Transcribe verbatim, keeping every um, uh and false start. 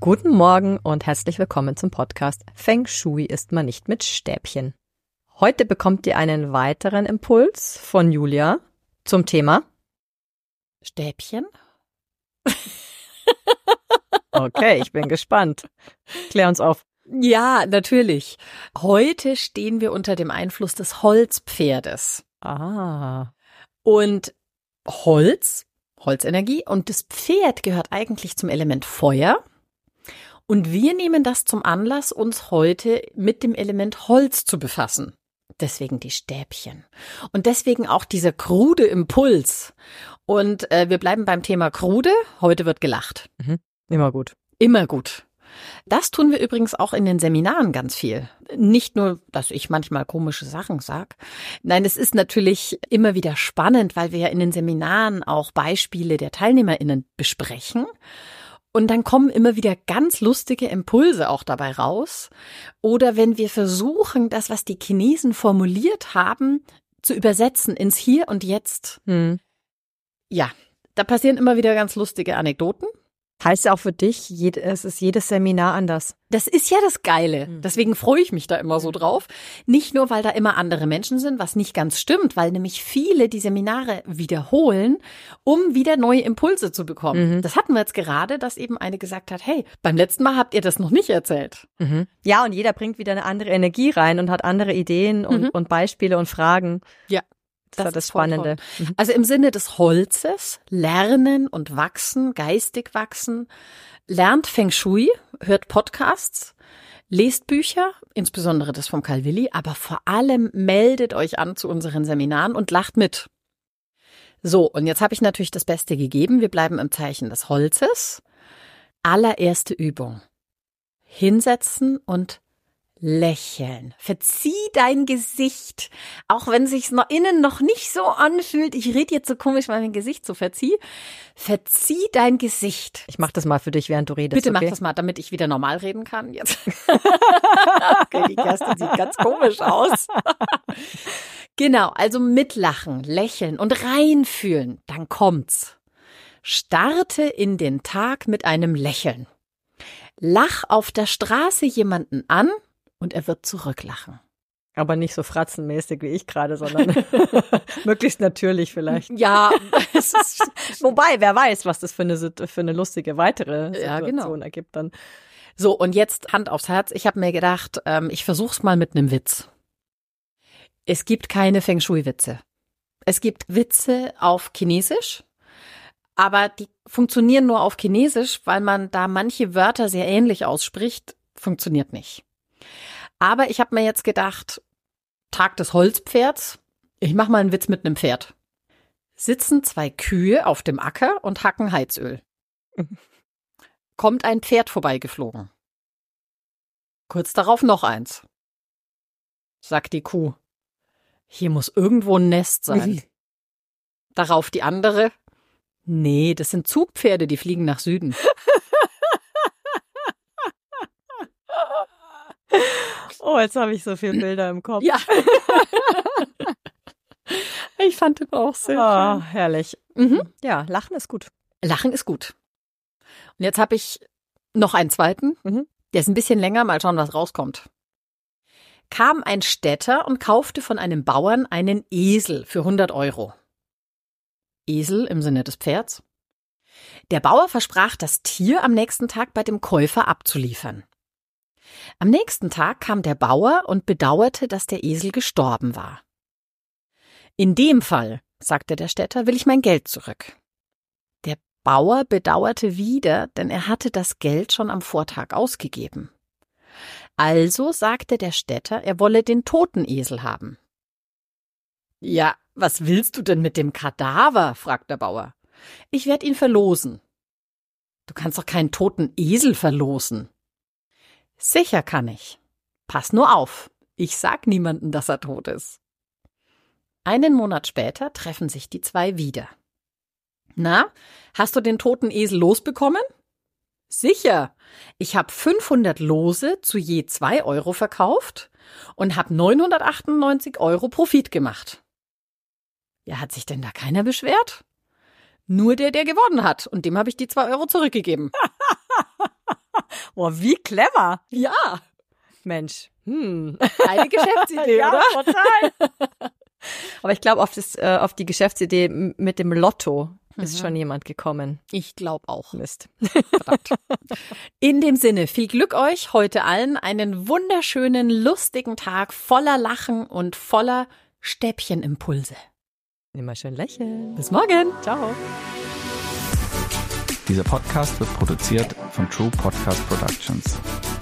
Guten Morgen und herzlich willkommen zum Podcast Feng Shui isst man nicht mit Stäbchen. Heute bekommt ihr einen weiteren Impuls von Julia zum Thema Stäbchen? Okay, ich bin gespannt. Klär uns auf. Ja, natürlich. Heute stehen wir unter dem Einfluss des Holzpferdes. Ah. Und Holz, Holzenergie und das Pferd gehört eigentlich zum Element Feuer. Und wir nehmen das zum Anlass, uns heute mit dem Element Holz zu befassen. Deswegen die Stäbchen. Und deswegen auch dieser krude Impuls. Und äh, wir bleiben beim Thema krude. Heute wird gelacht. Mhm. Immer gut. Immer gut. Das tun wir übrigens auch in den Seminaren ganz viel. Nicht nur, dass ich manchmal komische Sachen sage. Nein, es ist natürlich immer wieder spannend, weil wir ja in den Seminaren auch Beispiele der TeilnehmerInnen besprechen. Und dann kommen immer wieder ganz lustige Impulse auch dabei raus. Oder wenn wir versuchen, das, was die Chinesen formuliert haben, zu übersetzen ins Hier und Jetzt. Hm. Ja, da passieren immer wieder ganz lustige Anekdoten. Heißt ja auch für dich, jed- es ist jedes Seminar anders. Das ist ja das Geile. Deswegen freue ich mich da immer so drauf. Nicht nur, weil da immer andere Menschen sind, was nicht ganz stimmt, weil nämlich viele die Seminare wiederholen, um wieder neue Impulse zu bekommen. Mhm. Das hatten wir jetzt gerade, dass eben eine gesagt hat, hey, beim letzten Mal habt ihr das noch nicht erzählt. Mhm. Ja, und jeder bringt wieder eine andere Energie rein und hat andere Ideen und, Mhm. und Beispiele und Fragen. Ja. Das, ist das voll Spannende. toll. Also im Sinne des Holzes, lernen und wachsen, geistig wachsen, lernt Feng Shui, hört Podcasts, lest Bücher, insbesondere das vom Karl Willi, aber vor allem meldet euch an zu unseren Seminaren und lacht mit. So, und jetzt habe ich natürlich das Beste gegeben. Wir bleiben im Zeichen des Holzes. Allererste Übung. Hinsetzen und lächeln. Verzieh dein Gesicht, auch wenn sich's noch innen noch nicht so anfühlt. Ich rede jetzt so komisch, weil mein Gesicht so verzieh. Verzieh dein Gesicht. Ich mach das mal für dich, während du redest. Bitte okay? mach das mal, damit ich wieder normal reden kann jetzt. Okay, die Kerstin sieht ganz komisch aus. Genau, also mitlachen, lächeln und reinfühlen. Dann kommt's. Starte in den Tag mit einem Lächeln. Lach auf der Straße jemanden an, und er wird zurücklachen. Aber nicht so fratzenmäßig wie ich gerade, sondern möglichst natürlich vielleicht. Ja, es ist, Wobei, wer weiß, was das für eine, Sit- für eine lustige weitere Ja, Situation genau. ergibt dann. so, und jetzt Hand aufs Herz. Ich habe mir gedacht, ähm, ich versuch's mal mit einem Witz. Es gibt keine Feng Shui-Witze. Es gibt Witze auf Chinesisch, aber die funktionieren nur auf Chinesisch, weil man da manche Wörter sehr ähnlich ausspricht. Funktioniert nicht. Aber ich habe mir jetzt gedacht, Tag des Holzpferds, ich mache mal einen Witz mit einem Pferd. Sitzen zwei Kühe auf dem Acker und hacken Heizöl. Kommt ein Pferd vorbeigeflogen. Kurz darauf noch eins. Sagt die Kuh, hier muss irgendwo ein Nest sein. Darauf die andere, nee, das sind Zugpferde, die fliegen nach Süden. Oh, jetzt habe ich so viele Bilder im Kopf. Ja. Ich fand den auch sehr Ah, schön. herrlich. Mhm. Ja, Lachen ist gut. Lachen ist gut. Und jetzt habe ich noch einen zweiten. Mhm. Der ist ein bisschen länger, mal schauen, was rauskommt. Kam ein Städter und kaufte von einem Bauern einen Esel für hundert Euro. Esel im Sinne des Pferds. Der Bauer versprach, das Tier am nächsten Tag bei dem Käufer abzuliefern. Am nächsten Tag kam der Bauer und bedauerte, dass der Esel gestorben war. In dem Fall, sagte der Städter, will ich mein Geld zurück. Der Bauer bedauerte wieder, denn er hatte das Geld schon am Vortag ausgegeben. Also sagte der Städter, er wolle den toten Esel haben. Ja, was willst du denn mit dem Kadaver? Fragt der Bauer. Ich werde ihn verlosen. Du kannst doch keinen toten Esel verlosen. Sicher kann ich. Pass nur auf. Ich sag niemandem, dass er tot ist. Einen Monat später treffen sich die zwei wieder. Na, hast du den toten Esel losbekommen? Sicher. Ich habe fünfhundert Lose zu je zwei Euro verkauft und habe neunhundertachtundneunzig Euro Profit gemacht. Ja, hat sich denn da keiner beschwert? Nur der, der gewonnen hat. Und dem habe ich die zwei Euro zurückgegeben. Boah, wie clever. Ja. Mensch. Hm. Eine Geschäftsidee, ja, oder? Total. Aber ich glaube, auf, das, äh, auf die Geschäftsidee mit dem Lotto ist Mhm. schon jemand gekommen. Ich glaube auch. Mist. Verdammt. In dem Sinne, viel Glück euch heute allen. Einen wunderschönen, lustigen Tag voller Lachen und voller Stäbchenimpulse. Immer schön lächeln. Bis morgen. Ciao. Dieser Podcast wird produziert von True Podcast Productions.